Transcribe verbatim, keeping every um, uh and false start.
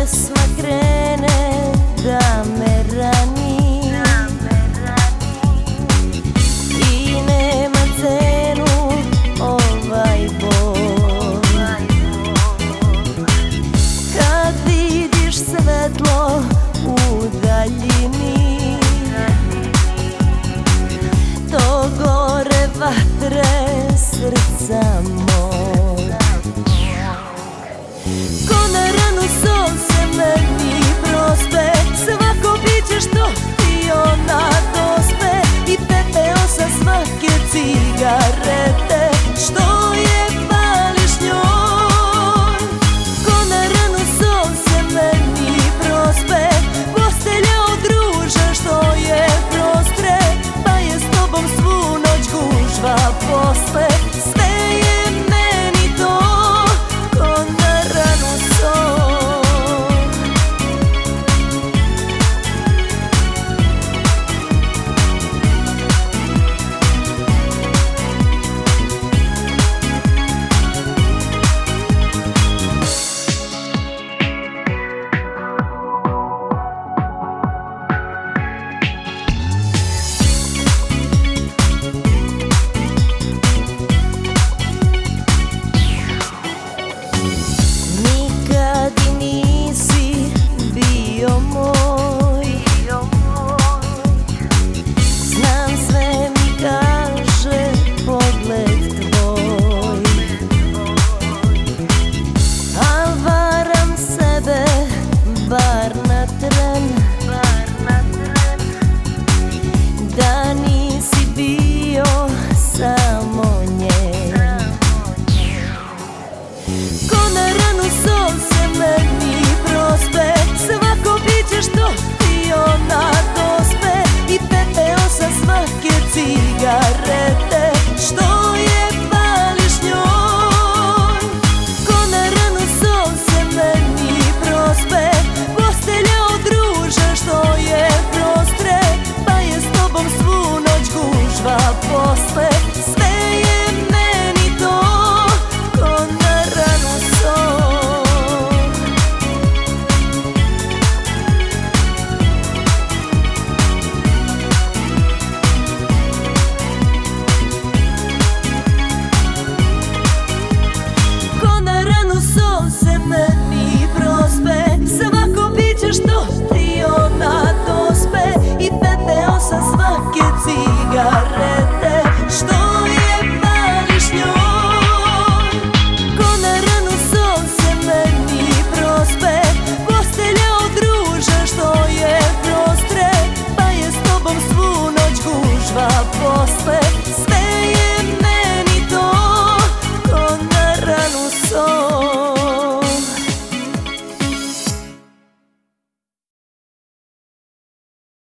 pesma krene da me rani i nema cenu ovaj bol. Kad vidiš svetlo u daljini, to gore vatre srca moj. Ko na ranu sol se meni prospe, svako biće što ti ona dospe i pepeo sa svake cigarete što je pališ njoj. Ko na ranu sol se meni prospe, postelja od ruža što je prostre, pa je s tobom svu noć gužva posle. Sve je meni to ko na ranu sol. Bar na tren, da nisi bio samo njen. Ko na ranu sol se meni prospe, svako biće što ti ona dospe i pepeo sa svake cigarete što je pališ njoj. Ko na ranu sol se meni prospe, postelja od ruža što je prostre, pa je s tobom svu noć gužva posle. Sve je meni to ko na ranu sol. Ko na ranu sol se meni prospe, svako biće što ti ona dospe i pepeo sa svake cigarete što je pališ njoj. Ko na ranu sol se meni prospe, postelja od ruža što je prostre, pa je s tobom svu noć gužva